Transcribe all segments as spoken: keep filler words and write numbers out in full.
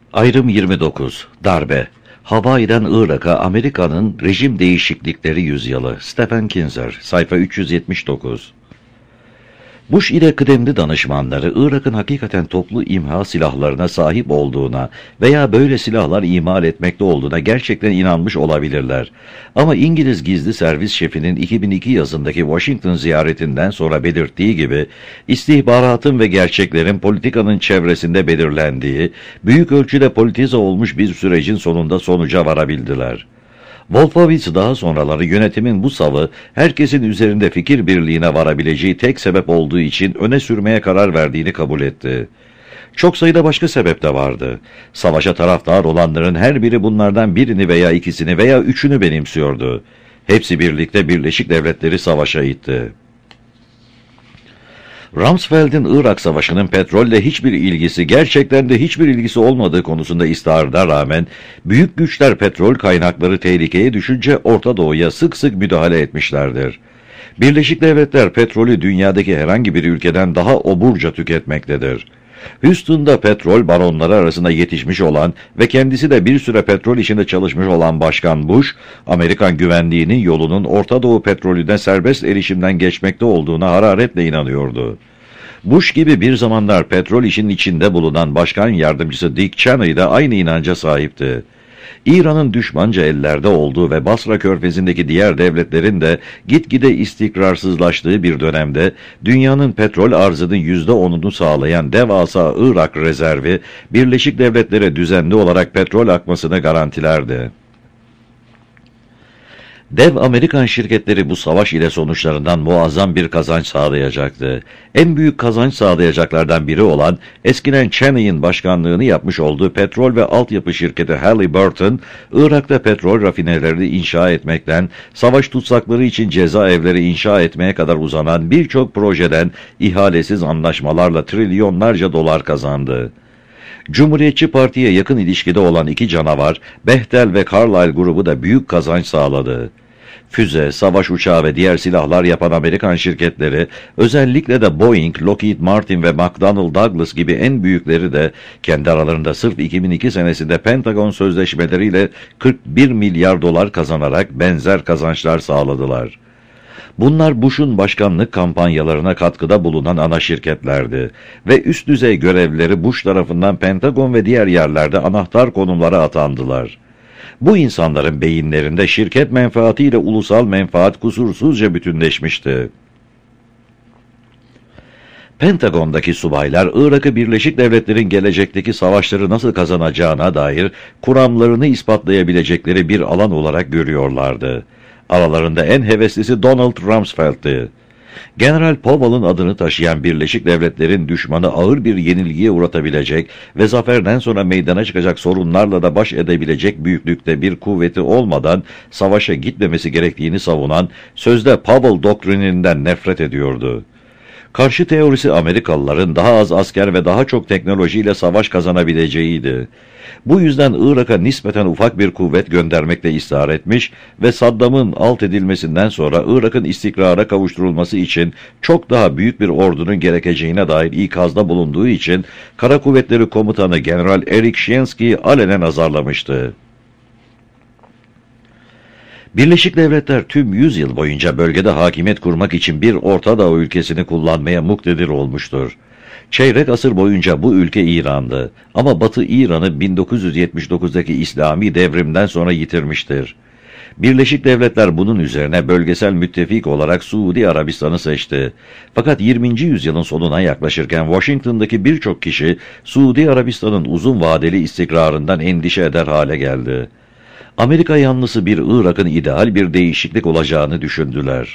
Ayrım yirmi dokuz. Darbe. Hawaii'den Irak'a Amerika'nın rejim değişiklikleri yüzyılı. Stephen Kinzer. Sayfa üç yüz yetmiş dokuz. Bush ile kıdemli danışmanları Irak'ın hakikaten toplu imha silahlarına sahip olduğuna veya böyle silahlar imal etmekte olduğuna gerçekten inanmış olabilirler. Ama İngiliz gizli servis şefinin iki bin iki yazındaki Washington ziyaretinden sonra belirttiği gibi, istihbaratın ve gerçeklerin politikanın çevresinde belirlendiği, büyük ölçüde politize olmuş bir sürecin sonunda sonuca varabildiler. Wolfowitz daha sonraları yönetimin bu savı herkesin üzerinde fikir birliğine varabileceği tek sebep olduğu için öne sürmeye karar verdiğini kabul etti. Çok sayıda başka sebep de vardı. Savaşa taraftar olanların her biri bunlardan birini veya ikisini veya üçünü benimsiyordu. Hepsi birlikte Birleşik Devletleri savaşa itti. Rumsfeld'in Irak Savaşı'nın petrolle hiçbir ilgisi, gerçekten de hiçbir ilgisi olmadığı konusunda ısrarına rağmen, büyük güçler petrol kaynakları tehlikeye düşünce Orta Doğu'ya sık sık müdahale etmişlerdir. Birleşik Devletler petrolü dünyadaki herhangi bir ülkeden daha oburca tüketmektedir. Houston'da petrol baronları arasında yetişmiş olan ve kendisi de bir süre petrol işinde çalışmış olan Başkan Bush, Amerikan güvenliğinin yolunun Orta Doğu petrolüne serbest erişimden geçmekte olduğuna hararetle inanıyordu. Bush gibi bir zamanlar petrol işinin içinde bulunan Başkan Yardımcısı Dick Cheney de aynı inanca sahipti. İran'ın düşmanca ellerde olduğu ve Basra Körfezi'ndeki diğer devletlerin de gitgide istikrarsızlaştığı bir dönemde dünyanın petrol arzının yüzde onunu sağlayan devasa Irak rezervi Birleşik Devletlere düzenli olarak petrol akmasını garantilerdi. Dev Amerikan şirketleri bu savaş ile sonuçlarından muazzam bir kazanç sağlayacaktı. En büyük kazanç sağlayacaklardan biri olan, eskiden Cheney'in başkanlığını yapmış olduğu petrol ve altyapı şirketi Halliburton, Irak'ta petrol rafinerilerini inşa etmekten, savaş tutsakları için cezaevleri inşa etmeye kadar uzanan birçok projeden ihalesiz anlaşmalarla trilyonlarca dolar kazandı. Cumhuriyetçi Parti'ye yakın ilişkide olan iki canavar, Bechtel ve Carlyle grubu da büyük kazanç sağladı. Füze, savaş uçağı ve diğer silahlar yapan Amerikan şirketleri, özellikle de Boeing, Lockheed Martin ve McDonnell Douglas gibi en büyükleri de kendi aralarında sırf iki bin iki senesinde Pentagon sözleşmeleriyle kırk bir milyar dolar kazanarak benzer kazançlar sağladılar. Bunlar Bush'un başkanlık kampanyalarına katkıda bulunan ana şirketlerdi ve üst düzey görevlileri Bush tarafından Pentagon ve diğer yerlerde anahtar konumlara atandılar. Bu insanların beyinlerinde şirket menfaatiyle ulusal menfaat kusursuzca bütünleşmişti. Pentagon'daki subaylar, Irak'ı Birleşik Devletler'in gelecekteki savaşları nasıl kazanacağına dair kuramlarını ispatlayabilecekleri bir alan olarak görüyorlardı. Aralarında en heveslisi Donald Rumsfeld'ti. General Powell'ın adını taşıyan Birleşik Devletler'in düşmanı ağır bir yenilgiye uğratabilecek ve zaferden sonra meydana çıkacak sorunlarla da baş edebilecek büyüklükte bir kuvveti olmadan savaşa gitmemesi gerektiğini savunan, sözde Powell doktrininden nefret ediyordu. Karşı teorisi Amerikalıların daha az asker ve daha çok teknolojiyle savaş kazanabileceğiydi. Bu yüzden Irak'a nispeten ufak bir kuvvet göndermekle ısrar etmiş ve Saddam'ın alt edilmesinden sonra Irak'ın istikrara kavuşturulması için çok daha büyük bir ordunun gerekeceğine dair ikazda bulunduğu için Kara Kuvvetleri Komutanı General Eric Shinsky'yi alenen azarlamıştı. Birleşik Devletler tüm yüz yıl boyunca bölgede hakimiyet kurmak için bir Orta Doğu ülkesini kullanmaya muktedir olmuştur. Çeyrek asır boyunca bu ülke İran'dı ama Batı İran'ı bin dokuz yüz yetmiş dokuzdaki İslami devrimden sonra yitirmiştir. Birleşik Devletler bunun üzerine bölgesel müttefik olarak Suudi Arabistan'ı seçti. Fakat yirminci yüzyılın sonuna yaklaşırken Washington'daki birçok kişi Suudi Arabistan'ın uzun vadeli istikrarından endişe eder hale geldi. Amerika yanlısı bir Irak'ın ideal bir değişiklik olacağını düşündüler.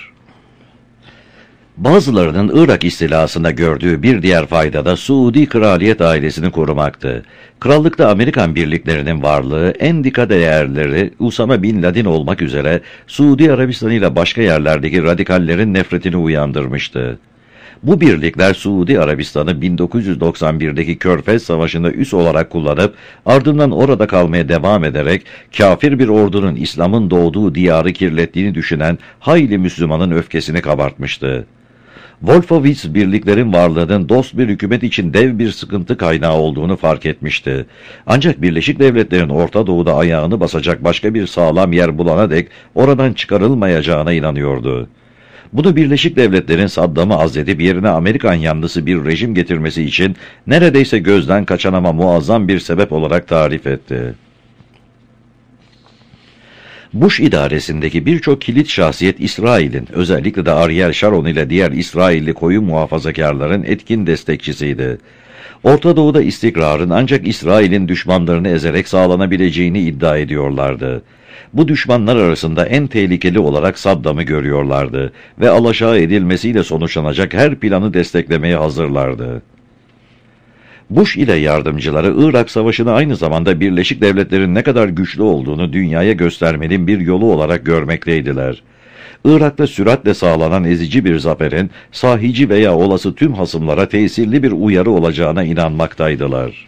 Bazılarının Irak istilasında gördüğü bir diğer fayda da Suudi kraliyet ailesini korumaktı. Krallıkta Amerikan birliklerinin varlığı en dikkat değerleri Usama Bin Laden olmak üzere Suudi Arabistan ile başka yerlerdeki radikallerin nefretini uyandırmıştı. Bu birlikler Suudi Arabistan'ı bin dokuz yüz doksan birdeki Körfez Savaşı'nda üs olarak kullanıp ardından orada kalmaya devam ederek kafir bir ordunun İslam'ın doğduğu diyarı kirlettiğini düşünen hayli Müslümanın öfkesini kabartmıştı. Wolfowitz birliklerin varlığının dost bir hükümet için dev bir sıkıntı kaynağı olduğunu fark etmişti. Ancak Birleşik Devletler'in Orta Doğu'da ayağını basacak başka bir sağlam yer bulana dek oradan çıkarılmayacağına inanıyordu. Bunu Birleşik Devletler'in Saddam'ı azledip yerine Amerikan yanlısı bir rejim getirmesi için neredeyse gözden kaçan ama muazzam bir sebep olarak tarif etti. Bush idaresindeki birçok kilit şahsiyet İsrail'in, özellikle de Ariel Sharon ile diğer İsrailli koyu muhafazakarların etkin destekçisiydi. Orta Doğu'da istikrarın ancak İsrail'in düşmanlarını ezerek sağlanabileceğini iddia ediyorlardı. Bu düşmanlar arasında en tehlikeli olarak Saddam'ı görüyorlardı ve alaşağı edilmesiyle sonuçlanacak her planı desteklemeye hazırlardı. Bush ile yardımcıları Irak Savaşı'nı aynı zamanda Birleşik Devletler'in ne kadar güçlü olduğunu dünyaya göstermenin bir yolu olarak görmekteydiler. Irak'ta süratle sağlanan ezici bir zaferin sahici veya olası tüm hasımlara tesirli bir uyarı olacağına inanmaktaydılar.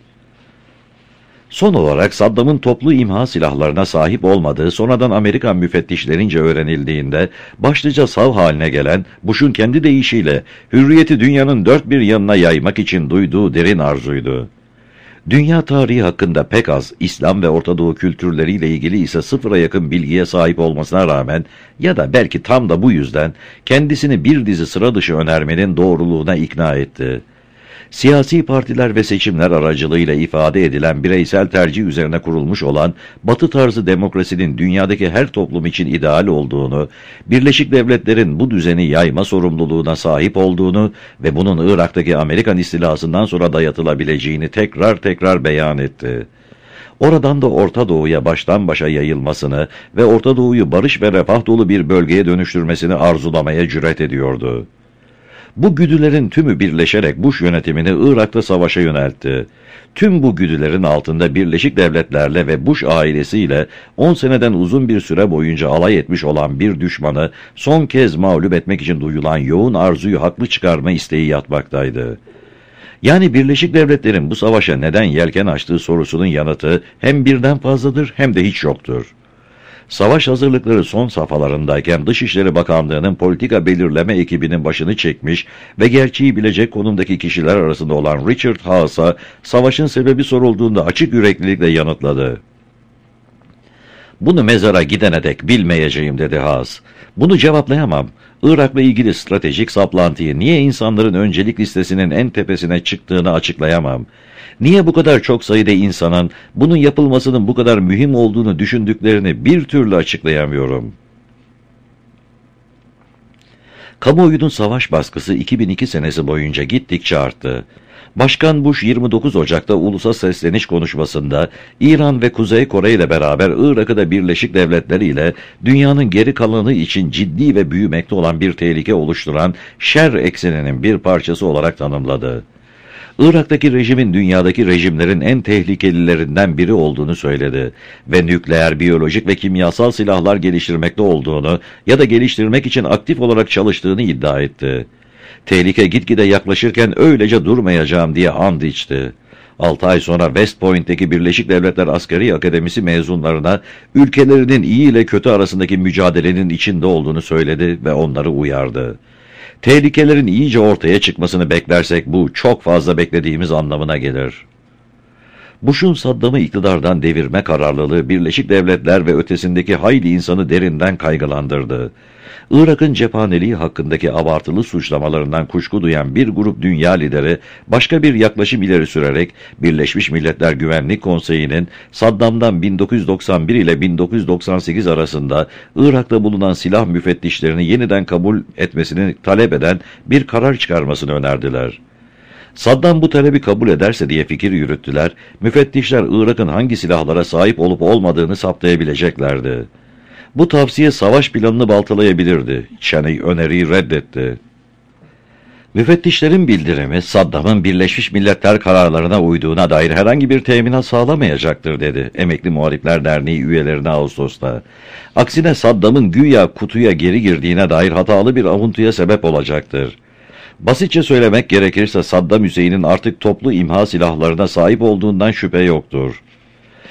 Son olarak Saddam'ın toplu imha silahlarına sahip olmadığı sonradan Amerikan müfettişlerince öğrenildiğinde başlıca sav haline gelen Bush'un kendi deyişiyle hürriyeti dünyanın dört bir yanına yaymak için duyduğu derin arzuydu. Dünya tarihi hakkında pek az, İslam ve Orta Doğu kültürleriyle ilgili ise sıfıra yakın bilgiye sahip olmasına rağmen ya da belki tam da bu yüzden kendisini bir dizi sıra dışı önermenin doğruluğuna ikna etti. Siyasi partiler ve seçimler aracılığıyla ifade edilen bireysel tercih üzerine kurulmuş olan Batı tarzı demokrasinin dünyadaki her toplum için ideal olduğunu, Birleşik Devletler'in bu düzeni yayma sorumluluğuna sahip olduğunu ve bunun Irak'taki Amerikan istilasından sonra dayatılabileceğini tekrar tekrar beyan etti. Oradan da Orta Doğu'ya baştan başa yayılmasını ve Orta Doğu'yu barış ve refah dolu bir bölgeye dönüştürmesini arzulamaya cüret ediyordu. Bu güdülerin tümü birleşerek Bush yönetimini Irak'ta savaşa yöneltti. Tüm bu güdülerin altında Birleşik Devletler'le ve Bush ailesiyle on seneden uzun bir süre boyunca alay etmiş olan bir düşmanı son kez mağlup etmek için duyulan yoğun arzuyu haklı çıkarma isteği yatmaktaydı. Yani Birleşik Devletler'in bu savaşa neden yelken açtığı sorusunun yanıtı hem birden fazladır hem de hiç yoktur. Savaş hazırlıkları son safhalarındayken Dışişleri Bakanlığı'nın politika belirleme ekibinin başını çekmiş ve gerçeği bilecek konumdaki kişiler arasında olan Richard Haas'a savaşın sebebi sorulduğunda açık yüreklilikle yanıtladı. "Bunu mezara gidene dek bilmeyeceğim," dedi Haas. "Bunu cevaplayamam. Irak'la ilgili stratejik saplantıyı, niye insanların öncelik listesinin en tepesine çıktığını açıklayamam. Niye bu kadar çok sayıda insanın bunun yapılmasının bu kadar mühim olduğunu düşündüklerini bir türlü açıklayamıyorum." Kamuoyunun savaş baskısı iki bin iki senesi boyunca gittikçe arttı. Başkan Bush yirmi dokuz Ocak'ta ulusa sesleniş konuşmasında İran ve Kuzey Kore ile beraber Irak'ı da Birleşik Devletler ile dünyanın geri kalanı için ciddi ve büyümekte olan bir tehlike oluşturan şer ekseninin bir parçası olarak tanımladı. Irak'taki rejimin dünyadaki rejimlerin en tehlikelilerinden biri olduğunu söyledi ve nükleer, biyolojik ve kimyasal silahlar geliştirmekte olduğunu ya da geliştirmek için aktif olarak çalıştığını iddia etti. Tehlike gitgide yaklaşırken öylece durmayacağım diye and içti. altı ay sonra West Point'teki Birleşik Devletler Askeri Akademisi mezunlarına ülkelerinin iyi ile kötü arasındaki mücadelenin içinde olduğunu söyledi ve onları uyardı. Tehlikelerin iyice ortaya çıkmasını beklersek bu çok fazla beklediğimiz anlamına gelir. Bush'un Saddam'ı iktidardan devirme kararlılığı Birleşik Devletler ve ötesindeki hayli insanı derinden kaygılandırdı. Irak'ın cephaneliği hakkındaki abartılı suçlamalarından kuşku duyan bir grup dünya lideri başka bir yaklaşım ileri sürerek Birleşmiş Milletler Güvenlik Konseyi'nin Saddam'dan bin dokuz yüz doksan bir ile bin dokuz yüz doksan sekiz arasında Irak'ta bulunan silah müfettişlerini yeniden kabul etmesini talep eden bir karar çıkarmasını önerdiler. Saddam bu talebi kabul ederse diye fikir yürüttüler, müfettişler Irak'ın hangi silahlara sahip olup olmadığını saptayabileceklerdi. Bu tavsiye savaş planını baltalayabilirdi. Cheney öneriyi reddetti. Müfettişlerin bildirimi Saddam'ın Birleşmiş Milletler kararlarına uyduğuna dair herhangi bir teminat sağlamayacaktır dedi Emekli Muharipler Derneği üyelerine Ağustos'ta. Aksine Saddam'ın güya kutuya geri girdiğine dair hatalı bir avuntuya sebep olacaktır. Basitçe söylemek gerekirse Saddam Hüseyin'in artık toplu imha silahlarına sahip olduğundan şüphe yoktur.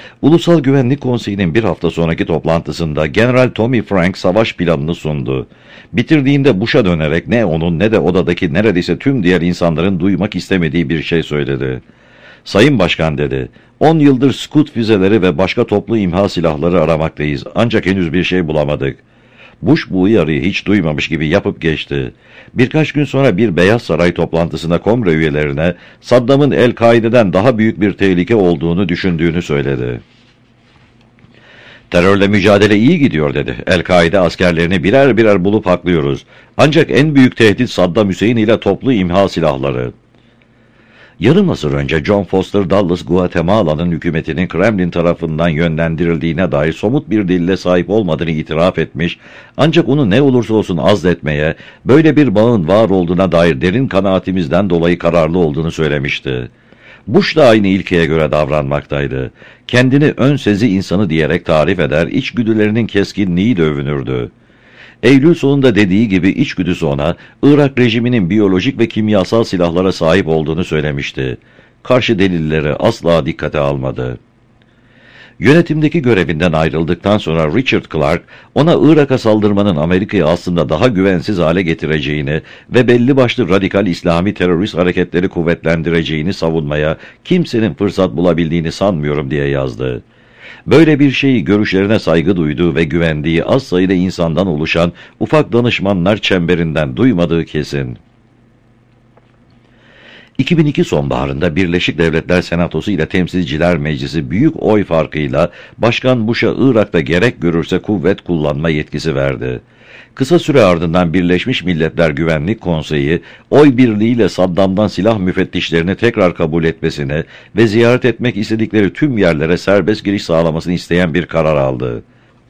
Ulusal Güvenlik Konseyi'nin bir hafta sonraki toplantısında General Tommy Frank savaş planını sundu. Bitirdiğinde Bush'a dönerek ne onun ne de odadaki neredeyse tüm diğer insanların duymak istemediği bir şey söyledi. "Sayın Başkan," dedi, on yıldır Scud füzeleri ve başka toplu imha silahları aramaktayız. Ancak henüz bir şey bulamadık." Bush bu uyarıyı hiç duymamış gibi yapıp geçti. Birkaç gün sonra bir Beyaz Saray toplantısında kongre üyelerine Saddam'ın El-Kaide'den daha büyük bir tehlike olduğunu düşündüğünü söyledi. "Terörle mücadele iyi gidiyor," dedi. "El-Kaide askerlerini birer birer bulup haklıyoruz. Ancak en büyük tehdit Saddam Hüseyin ile toplu imha silahları." Yarım asır önce John Foster Dulles, Guatemala'nın hükümetinin Kremlin tarafından yönlendirildiğine dair somut bir delile sahip olmadığını itiraf etmiş, ancak onu ne olursa olsun azletmeye, böyle bir bağın var olduğuna dair derin kanaatimizden dolayı kararlı olduğunu söylemişti. Bush da aynı ilkeye göre davranmaktaydı. Kendini ön sezi insanı diyerek tarif eder, içgüdülerinin keskinliğiyle övünürdü. Eylül sonunda dediği gibi içgüdüsü ona Irak rejiminin biyolojik ve kimyasal silahlara sahip olduğunu söylemişti. Karşı delilleri asla dikkate almadı. Yönetimdeki görevinden ayrıldıktan sonra Richard Clark, ona Irak'a saldırmanın Amerika'yı aslında daha güvensiz hale getireceğini ve belli başlı radikal İslami terörist hareketleri kuvvetlendireceğini savunmaya kimsenin fırsat bulabildiğini sanmıyorum diye yazdı. Böyle bir şeyi görüşlerine saygı duyduğu ve güvendiği az sayıda insandan oluşan ufak danışmanlar çemberinden duymadığı kesin. iki bin iki sonbaharında Birleşik Devletler Senatosu ile Temsilciler Meclisi büyük oy farkıyla Başkan Bush'a Irak'ta gerek görürse kuvvet kullanma yetkisi verdi. Kısa süre ardından Birleşmiş Milletler Güvenlik Konseyi, oy birliğiyle Saddam'dan silah müfettişlerini tekrar kabul etmesini ve ziyaret etmek istedikleri tüm yerlere serbest giriş sağlamasını isteyen bir karar aldı.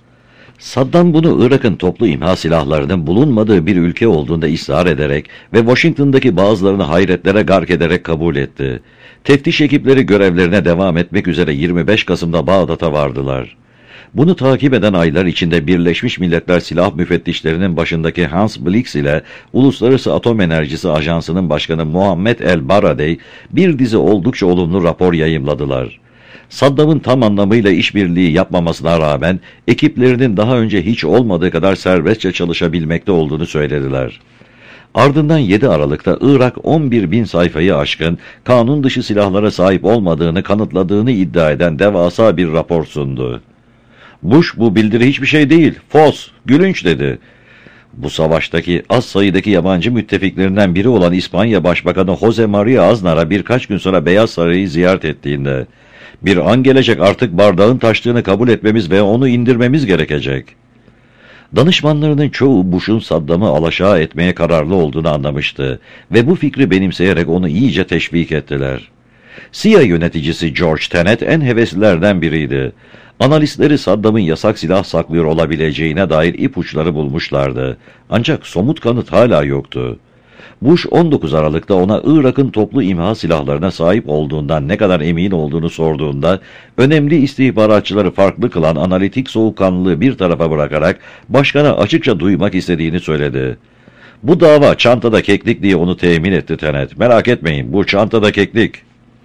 Saddam bunu Irak'ın toplu imha silahlarının bulunmadığı bir ülke olduğunda ısrar ederek ve Washington'daki bazılarını hayretlere gark ederek kabul etti. Teftiş ekipleri görevlerine devam etmek üzere yirmi beş Kasım'da Bağdat'a vardılar. Bunu takip eden aylar içinde Birleşmiş Milletler Silah Müfettişlerinin başındaki Hans Blix ile Uluslararası Atom Enerjisi Ajansı'nın başkanı Muhammed El-Baradei bir dizi oldukça olumlu rapor yayımladılar. Saddam'ın tam anlamıyla işbirliği yapmamasına rağmen ekiplerinin daha önce hiç olmadığı kadar serbestçe çalışabilmekte olduğunu söylediler. Ardından yedi Aralık'ta Irak on bir bin sayfayı aşkın kanun dışı silahlara sahip olmadığını kanıtladığını iddia eden devasa bir rapor sundu. Bush, "Bu bildiri hiçbir şey değil, fos, gülünç," dedi. Bu savaştaki az sayıdaki yabancı müttefiklerinden biri olan İspanya Başbakanı Jose Maria Aznar'a birkaç gün sonra Beyaz Saray'ı ziyaret ettiğinde, "Bir an gelecek artık bardağın taştığını kabul etmemiz ve onu indirmemiz gerekecek." Danışmanlarının çoğu Bush'un Saddam'ı alaşağı etmeye kararlı olduğunu anlamıştı ve bu fikri benimseyerek onu iyice teşvik ettiler. C I A yöneticisi George Tenet en heveslilerden biriydi. Analistleri Saddam'ın yasak silah saklıyor olabileceğine dair ipuçları bulmuşlardı. Ancak somut kanıt hala yoktu. Bush on dokuz Aralık'ta ona Irak'ın toplu imha silahlarına sahip olduğundan ne kadar emin olduğunu sorduğunda, önemli istihbaratçıları farklı kılan analitik soğukkanlılığı bir tarafa bırakarak başkana açıkça duymak istediğini söyledi. "Bu dava çantada keklik," diye onu temin etti Tenet. "Merak etmeyin, bu çantada keklik."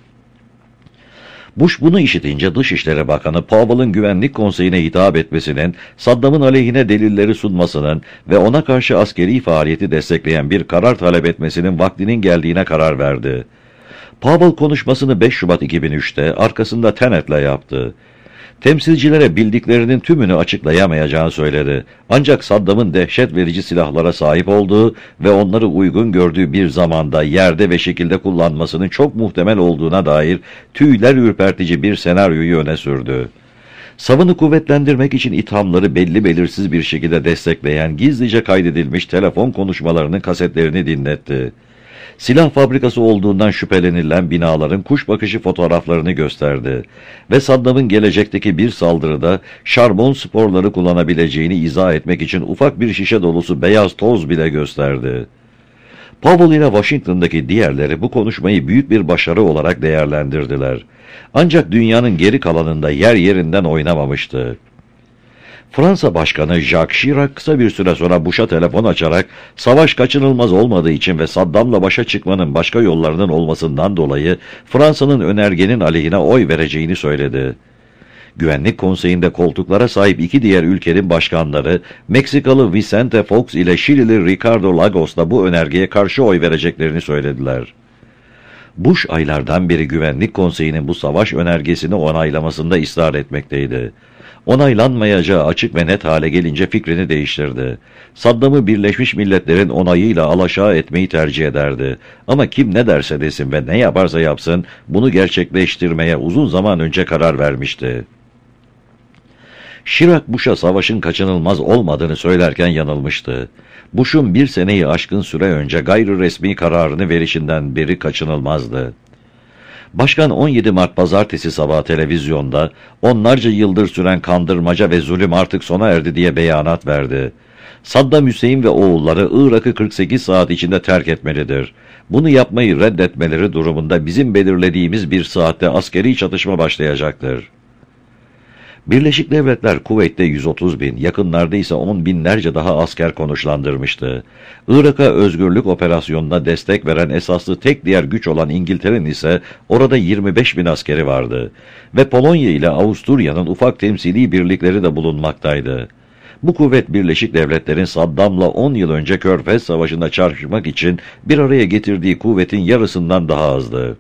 Bush bunu işitince Dışişleri Bakanı Powell'ın Güvenlik Konseyi'ne hitap etmesinin, Saddam'ın aleyhine delilleri sunmasının ve ona karşı askeri faaliyeti destekleyen bir karar talep etmesinin vaktinin geldiğine karar verdi. Powell konuşmasını beş Şubat iki bin üçte arkasında Tenet'le yaptı. Temsilcilere bildiklerinin tümünü açıklayamayacağını söyledi. Ancak Saddam'ın dehşet verici silahlara sahip olduğu ve onları uygun gördüğü bir zamanda yerde ve şekilde kullanmasının çok muhtemel olduğuna dair tüyler ürpertici bir senaryoyu öne sürdü. Savını kuvvetlendirmek için ithamları belli belirsiz bir şekilde destekleyen gizlice kaydedilmiş telefon konuşmalarının kasetlerini dinletti. Silah fabrikası olduğundan şüphelenilen binaların kuş bakışı fotoğraflarını gösterdi ve Saddam'ın gelecekteki bir saldırıda şarbon sporları kullanabileceğini izah etmek için ufak bir şişe dolusu beyaz toz bile gösterdi. Powell ile Washington'daki diğerleri bu konuşmayı büyük bir başarı olarak değerlendirdiler. Ancak dünyanın geri kalanında yer yerinden oynamamıştı. Fransa Başkanı Jacques Chirac kısa bir süre sonra Bush'a telefon açarak savaş kaçınılmaz olmadığı için ve Saddam'la başa çıkmanın başka yollarının olmasından dolayı Fransa'nın önergenin aleyhine oy vereceğini söyledi. Güvenlik Konseyi'nde koltuklara sahip iki diğer ülkenin başkanları, Meksikalı Vicente Fox ile Şilili Ricardo Lagos da bu önergeye karşı oy vereceklerini söylediler. Bush aylardan beri Güvenlik Konseyi'nin bu savaş önergesini onaylamasında ısrar etmekteydi. Onaylanmayacağı açık ve net hale gelince fikrini değiştirdi. Saddam'ı Birleşmiş Milletler'in onayıyla alaşağı etmeyi tercih ederdi. Ama kim ne derse desin ve ne yaparsa yapsın bunu gerçekleştirmeye uzun zaman önce karar vermişti. Chirac Bush'a savaşın kaçınılmaz olmadığını söylerken yanılmıştı. Bush'un bir seneyi aşkın süre önce gayri resmi kararını verişinden beri kaçınılmazdı. Başkan on yedi Mart pazartesi sabahı televizyonda onlarca yıldır süren kandırmaca ve zulüm artık sona erdi diye beyanat verdi. Saddam Hüseyin ve oğulları Irak'ı kırk sekiz saat içinde terk etmelidir. Bunu yapmayı reddetmeleri durumunda bizim belirlediğimiz bir saatte askeri çatışma başlayacaktır. Birleşik Devletler Kuveyt'te yüz otuz bin, yakınlarda ise on binlerce daha asker konuşlandırmıştı. Irak'a özgürlük operasyonuna destek veren esaslı tek diğer güç olan İngiltere'nin ise orada yirmi beş bin askeri vardı. Ve Polonya ile Avusturya'nın ufak temsili birlikleri de bulunmaktaydı. Bu kuvvet Birleşik Devletler'in Saddam'la on yıl önce Körfez Savaşı'nda çarpışmak için bir araya getirdiği kuvvetin yarısından daha azdı.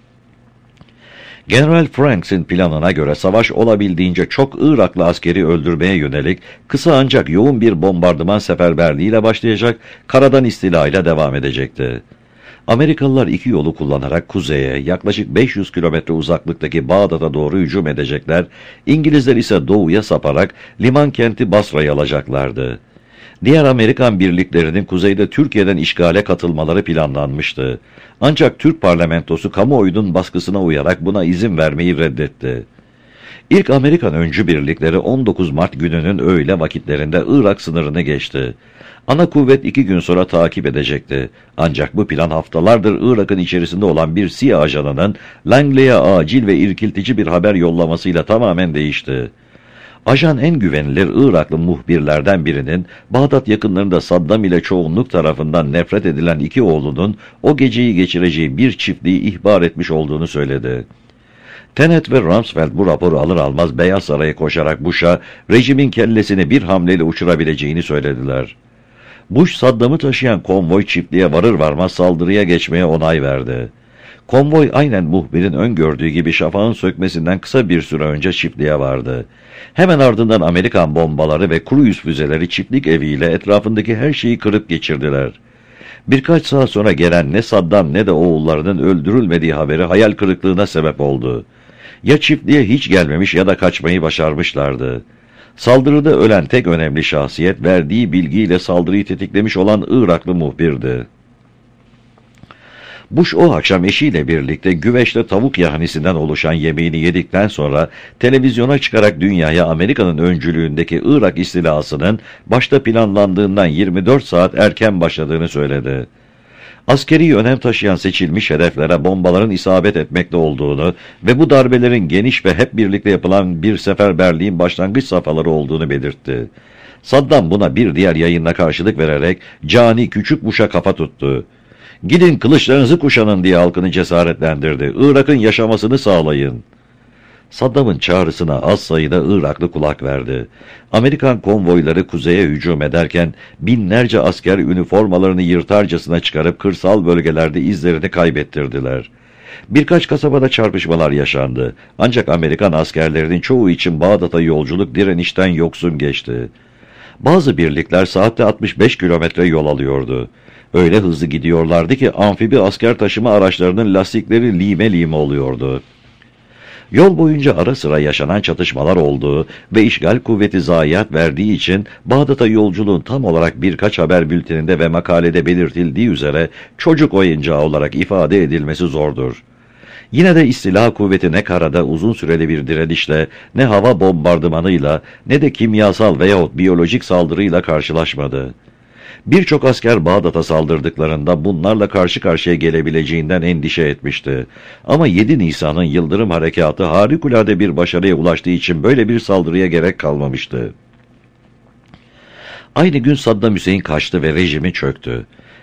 General Franks'in planına göre savaş olabildiğince çok Iraklı askeri öldürmeye yönelik kısa ancak yoğun bir bombardıman seferberliğiyle başlayacak, karadan istilayla devam edecekti. Amerikalılar iki yolu kullanarak kuzeye, yaklaşık beş yüz kilometre uzaklıktaki Bağdat'a doğru hücum edecekler, İngilizler ise doğuya saparak liman kenti Basra'yı alacaklardı. Diğer Amerikan birliklerinin kuzeyde Türkiye'den işgale katılmaları planlanmıştı. Ancak Türk parlamentosu kamuoyunun baskısına uyarak buna izin vermeyi reddetti. İlk Amerikan öncü birlikleri on dokuz Mart gününün öğle vakitlerinde Irak sınırını geçti. Ana kuvvet iki gün sonra takip edecekti. Ancak bu plan haftalardır Irak'ın içerisinde olan bir S İ A ajanının Langley'e acil ve irkiltici bir haber yollamasıyla tamamen değişti. Ajan en güvenilir Iraklı muhbirlerden birinin Bağdat yakınlarında Saddam ile çoğunluk tarafından nefret edilen iki oğlunun o geceyi geçireceği bir çiftliği ihbar etmiş olduğunu söyledi. Tenet ve Rumsfeld bu raporu alır almaz Beyaz Saray'a koşarak Bush'a rejimin kellesini bir hamleyle uçurabileceğini söylediler. Bush, Saddam'ı taşıyan konvoy çiftliğe varır varmaz saldırıya geçmeye onay verdi. Konvoy aynen muhbirin öngördüğü gibi şafağın sökmesinden kısa bir süre önce çiftliğe vardı. Hemen ardından Amerikan bombaları ve kruyuz füzeleri çiftlik eviyle etrafındaki her şeyi kırıp geçirdiler. Birkaç saat sonra gelen ne Saddam ne de oğullarının öldürülmediği haberi hayal kırıklığına sebep oldu. Ya çiftliğe hiç gelmemiş ya da kaçmayı başarmışlardı. Saldırıda ölen tek önemli şahsiyet verdiği bilgiyle saldırıyı tetiklemiş olan Iraklı muhbirdi. Bush o akşam eşiyle birlikte güveçte tavuk yahnisinden oluşan yemeğini yedikten sonra televizyona çıkarak dünyaya Amerika'nın öncülüğündeki Irak istilasının başta planlandığından yirmi dört saat erken başladığını söyledi. Askeri önem taşıyan seçilmiş hedeflere bombaların isabet etmekte olduğunu ve bu darbelerin geniş ve hep birlikte yapılan bir seferberliğin başlangıç safhaları olduğunu belirtti. Saddam buna bir diğer yayınla karşılık vererek cani küçük Bush'a kafa tuttu. "Gidin kılıçlarınızı kuşanın" diye halkını cesaretlendirdi. "Irak'ın yaşamasını sağlayın." Saddam'ın çağrısına az sayıda Iraklı kulak verdi. Amerikan konvoyları kuzeye hücum ederken binlerce asker üniformalarını yırtarcasına çıkarıp kırsal bölgelerde izlerini kaybettirdiler. Birkaç kasabada çarpışmalar yaşandı. Ancak Amerikan askerlerinin çoğu için Bağdat'a yolculuk direnişten yoksun geçti. Bazı birlikler saatte altmış beş kilometre yol alıyordu. Öyle hızlı gidiyorlardı ki amfibi asker taşıma araçlarının lastikleri lime lime oluyordu. Yol boyunca ara sıra yaşanan çatışmalar olduğu ve işgal kuvveti zayiat verdiği için Bağdat'a yolculuğun tam olarak birkaç haber bülteninde ve makalede belirtildiği üzere çocuk oyuncağı olarak ifade edilmesi zordur. Yine de istila kuvveti ne karada uzun süreli bir direnişle, ne hava bombardımanıyla, ne de kimyasal veyahut biyolojik saldırıyla karşılaşmadı. Birçok asker Bağdat'a saldırdıklarında bunlarla karşı karşıya gelebileceğinden endişe etmişti. Ama yedi Nisan'ın Yıldırım Harekatı harikulade bir başarıya ulaştığı için böyle bir saldırıya gerek kalmamıştı. Aynı gün Saddam Hüseyin kaçtı ve rejimi çöktü.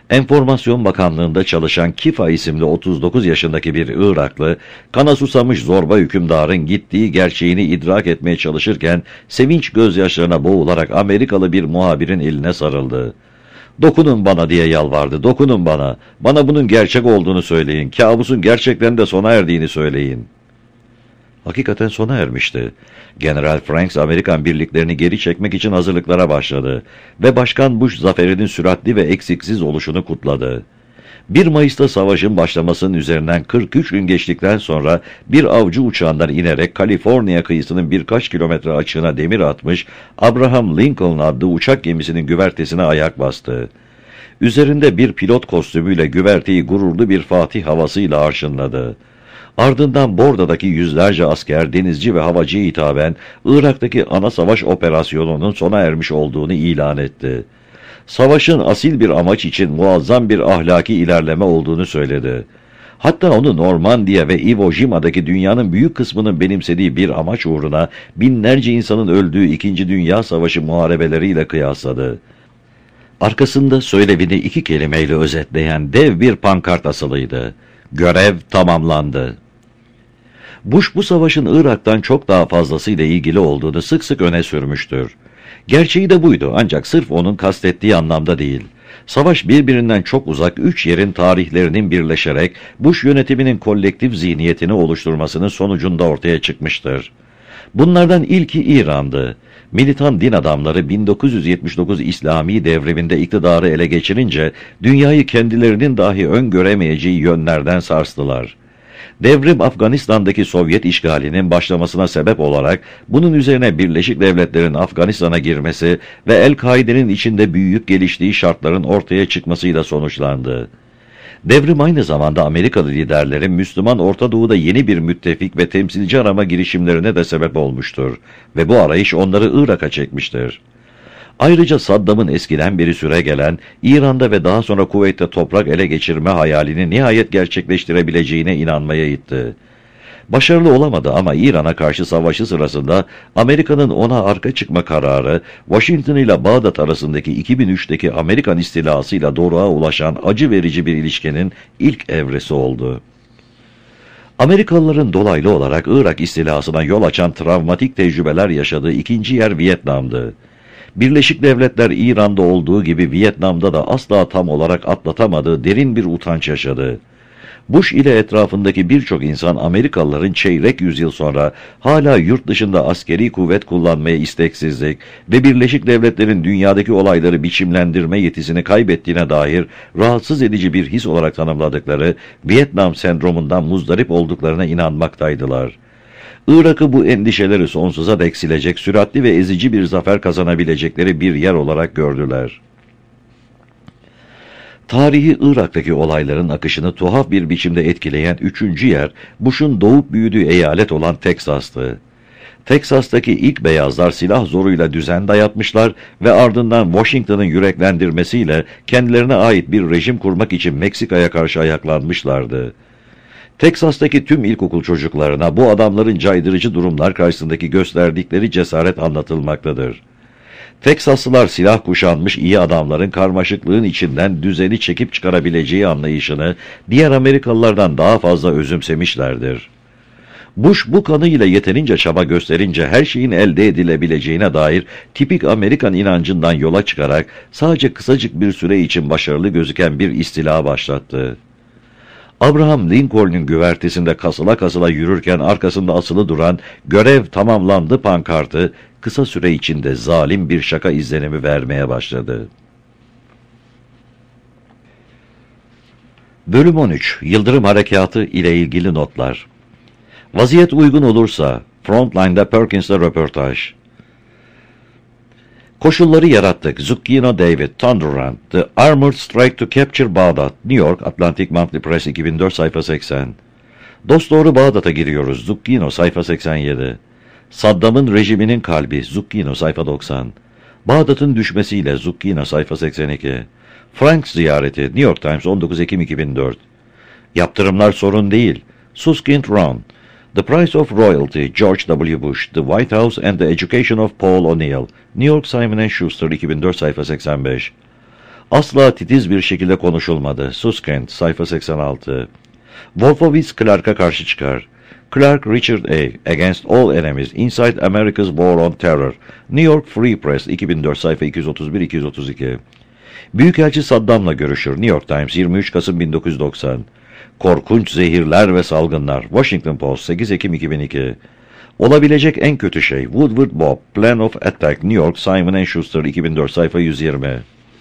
Enformasyon Bakanlığı'nda çalışan Kifa isimli otuz dokuz yaşındaki bir Iraklı, kana susamış zorba hükümdarın gittiği gerçeğini idrak etmeye çalışırken sevinç gözyaşlarına boğularak Amerikalı bir muhabirin eline sarıldı. "Dokunun bana," diye yalvardı. "Dokunun bana. Bana bunun gerçek olduğunu söyleyin. Kabusun gerçekten de sona erdiğini söyleyin." Hakikaten sona ermişti. General Franks Amerikan birliklerini geri çekmek için hazırlıklara başladı ve Başkan Bush zaferinin süratli ve eksiksiz oluşunu kutladı. bir Mayıs'ta savaşın başlamasının üzerinden kırk üç gün geçtikten sonra bir avcı uçağından inerek Kaliforniya kıyısının birkaç kilometre açığına demir atmış Abraham Lincoln adlı uçak gemisinin güvertesine ayak bastı. Üzerinde bir pilot kostümüyle güverteyi gururlu bir fatih havasıyla arşınladı. Ardından Borda'daki yüzlerce asker, denizci ve havacıya hitaben Irak'taki ana savaş operasyonunun sona ermiş olduğunu ilan etti. Savaşın asil bir amaç için muazzam bir ahlaki ilerleme olduğunu söyledi. Hatta onu Normandiya ve Iwo Jima'daki dünyanın büyük kısmının benimsediği bir amaç uğruna binlerce insanın öldüğü İkinci Dünya Savaşı muharebeleriyle kıyasladı. Arkasında söylevini iki kelimeyle özetleyen dev bir pankart asılıydı: "Görev tamamlandı." Bush bu savaşın Irak'tan çok daha fazlasıyla ilgili olduğunu sık sık öne sürmüştür. Gerçeği de buydu, ancak sırf onun kastettiği anlamda değil. Savaş birbirinden çok uzak üç yerin tarihlerinin birleşerek Bush yönetiminin kolektif zihniyetini oluşturmasının sonucunda ortaya çıkmıştır. Bunlardan ilki İran'dı. Militan din adamları bin dokuz yüz yetmiş dokuz İslami devriminde iktidarı ele geçirince dünyayı kendilerinin dahi öngöremeyeceği yönlerden sarstılar. Devrim Afganistan'daki Sovyet işgalinin başlamasına sebep olarak bunun üzerine Birleşik Devletler'in Afganistan'a girmesi ve El-Kaide'nin içinde büyüyüp geliştiği şartların ortaya çıkmasıyla sonuçlandı. Devrim aynı zamanda Amerikalı liderlerin Müslüman Orta Doğu'da yeni bir müttefik ve temsilci arama girişimlerine de sebep olmuştur ve bu arayış onları Irak'a çekmiştir. Ayrıca Saddam'ın eskiden beri süregelen İran'da ve daha sonra Kuveyt'te toprak ele geçirme hayalini nihayet gerçekleştirebileceğine inanmaya itti. Başarılı olamadı ama İran'a karşı savaşı sırasında Amerika'nın ona arka çıkma kararı, Washington ile Bağdat arasındaki iki bin üçteki Amerikan istilasıyla doruğa ulaşan acı verici bir ilişkinin ilk evresi oldu. Amerikalıların dolaylı olarak Irak istilasına yol açan travmatik tecrübeler yaşadığı ikinci yer Vietnam'dı. Birleşik Devletler İran'da olduğu gibi Vietnam'da da asla tam olarak atlatamadığı derin bir utanç yaşadı. Bush ile etrafındaki birçok insan Amerikalıların çeyrek yüzyıl sonra hala yurt dışında askeri kuvvet kullanmaya isteksizlik ve Birleşik Devletler'in dünyadaki olayları biçimlendirme yetisini kaybettiğine dair rahatsız edici bir his olarak tanımladıkları Vietnam sendromundan muzdarip olduklarına inanmaktaydılar. Irak'ı bu endişeleri sonsuza dek silecek süratli ve ezici bir zafer kazanabilecekleri bir yer olarak gördüler. Tarihi Irak'taki olayların akışını tuhaf bir biçimde etkileyen üçüncü yer, Bush'un doğup büyüdüğü eyalet olan Teksas'tı. Teksas'taki ilk beyazlar silah zoruyla düzen dayatmışlar ve ardından Washington'ın yüreklendirmesiyle kendilerine ait bir rejim kurmak için Meksika'ya karşı ayaklanmışlardı. Teksas'taki tüm ilkokul çocuklarına bu adamların caydırıcı durumlar karşısındaki gösterdikleri cesaret anlatılmaktadır. Teksaslılar silah kuşanmış iyi adamların karmaşıklığın içinden düzeni çekip çıkarabileceği anlayışını diğer Amerikalılardan daha fazla özümsemişlerdir. Bush bu kanıyla yeterince çaba gösterince her şeyin elde edilebileceğine dair tipik Amerikan inancından yola çıkarak sadece kısacık bir süre için başarılı gözüken bir istila başlattı. Abraham Lincoln'un güvertesinde kasıla kasıla yürürken arkasında asılı duran "Görev tamamlandı" pankartı kısa süre içinde zalim bir şaka izlenimi vermeye başladı. Bölüm on üç. Yıldırım Harekatı ile ilgili notlar. Vaziyet uygun olursa Frontline'da Perkins'le röportaj. Koşulları yarattık. Zucchino David, Thunder Run, The Armored Strike to Capture Bağdat, New York, Atlantic Monthly Press iki bin dört sayfa seksen. Dosdoğru Bağdat'a giriyoruz. Zucchino sayfa seksen yedi. Saddam'ın rejiminin kalbi, Zucchino sayfa doksan. Bağdat'ın düşmesiyle, Zucchino sayfa seksen iki. Franks ziyareti, New York Times on dokuz Ekim iki bin dört. Yaptırımlar sorun değil. Susskind Round, The Price of Royalty, George W. Bush, The White House and the Education of Paul O'Neill, New York Simon and Schuster iki bin dört sayfa seksen beş. asla titiz bir şekilde konuşulmadı. Susskind, sayfa seksen altı. Wolfowitz Clark'a karşı çıkar. Clark Richard A. Against All Enemies, Inside America's War on Terror. New York Free Press, iki bin dört, sayfa iki yüz otuz bir iki yüz otuz iki. Büyükelçi Saddam'la görüşür. New York Times, yirmi üç Kasım bin dokuz yüz doksan. Korkunç zehirler ve salgınlar. Washington Post, sekiz Ekim iki bin iki. Olabilecek en kötü şey. Woodward Bob, Plan of Attack, New York, Simon and Schuster, iki bin dört, sayfa yüz yirmi.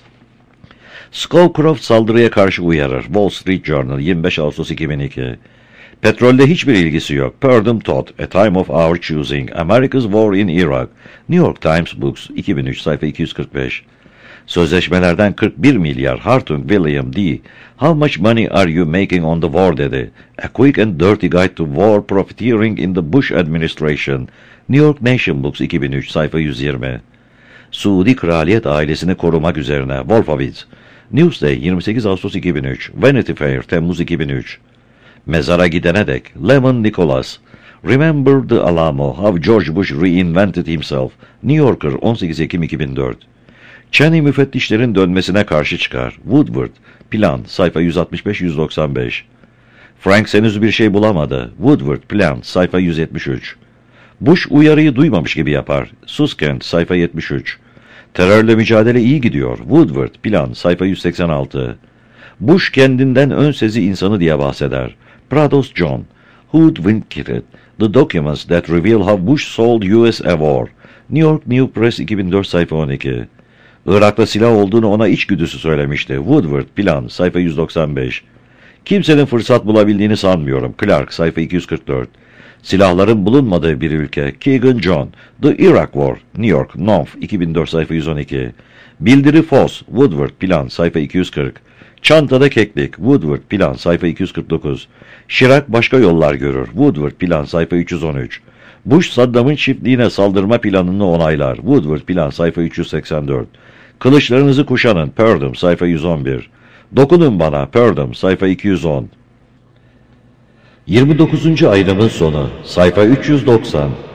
Scowcroft saldırıya karşı uyarır. Wall Street Journal, yirmi beş Ağustos iki bin iki. Petrolde hiçbir ilgisi yok. Purdom Todd, A Time of Our Choosing, America's War in Iraq, New York Times Books, iki bin üç, sayfa iki yüz kırk beş. Sözleşmelerden kırk bir milyar. Hartung William D. How much money are you making on the war dedi. A Quick and Dirty Guide to War Profiteering in the Bush Administration, New York Nation Books, iki bin üç, sayfa yüz yirmi. Suudi kraliyet ailesini korumak üzerine. Wolfowitz. Newsday, yirmi sekiz Ağustos iki bin üç. Vanity Fair, Temmuz iki bin üç. Mezara gidene dek. Lemon Nicholas. Remember the Alamo, How George Bush Reinvented Himself, New Yorker, on sekiz Ekim iki bin dört. Cheney müfettişlerin dönmesine karşı çıkar. Woodward, Plan, sayfa yüz altmış beş yüz doksan beş. Frank henüz bir şey bulamadı. Woodward, Plan, sayfa yüz yetmiş üç. Bush uyarıyı duymamış gibi yapar. Susskind, sayfa yetmiş üç. Terörle mücadele iyi gidiyor. Woodward, Plan, sayfa yüz seksen altı. Bush kendinden ön sezi insanı diye bahseder. Prados John, Hoodwinked, The Documents That Reveal How Bush Sold U S a War, New York New Press, iki bin dört, sayfa on iki. Irak'ta silah olduğunu ona içgüdüsü söylemişti. Woodward, Plan, sayfa yüz doksan beş. Kimsenin fırsat bulabildiğini sanmıyorum. Clark, sayfa iki yüz kırk dört. Silahların bulunmadığı bir ülke. Keegan John, The Iraq War, New York, Nonf, iki bin dört, sayfa yüz on iki. Bildiri Foss, Woodward, Plan, sayfa iki yüz kırk. Çantada keklik, Woodward, Plan, sayfa iki yüz kırk dokuz. Şirak başka yollar görür. Woodward, Plan, sayfa üç yüz on üç. Bush, Saddam'ın çiftliğine saldırma planını onaylar. Woodward, Plan, sayfa üç yüz seksen dört. Kılıçlarınızı kuşanın. Purdom, sayfa yüz on bir. Dokunun bana. Purdom, sayfa iki yüz on. yirmi dokuzuncu ayrımın sonu. Sayfa üç yüz doksan.